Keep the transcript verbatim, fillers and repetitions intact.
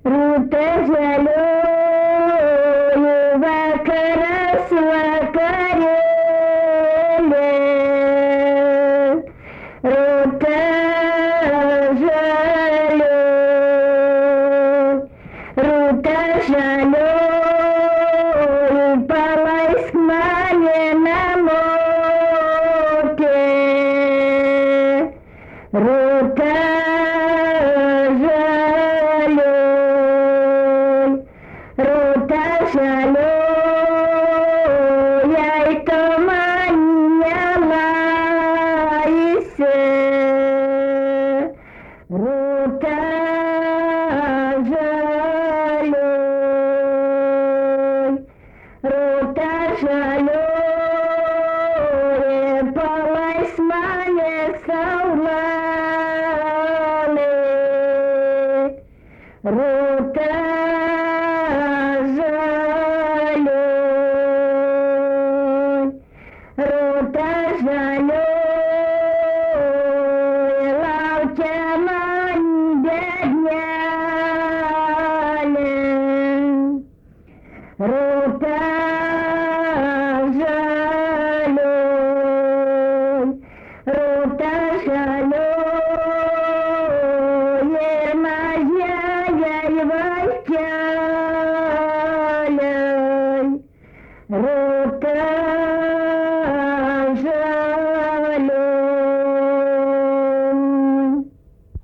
Rūta žalioji vakaras vakarėlė, rūta žalioji, rūta žalioji, palaisk mane namo, rūta Rūta žalioji, jei tu man nelaisi, rūta žalioji, rūta žalioji, palaisk mane saulelė, rūta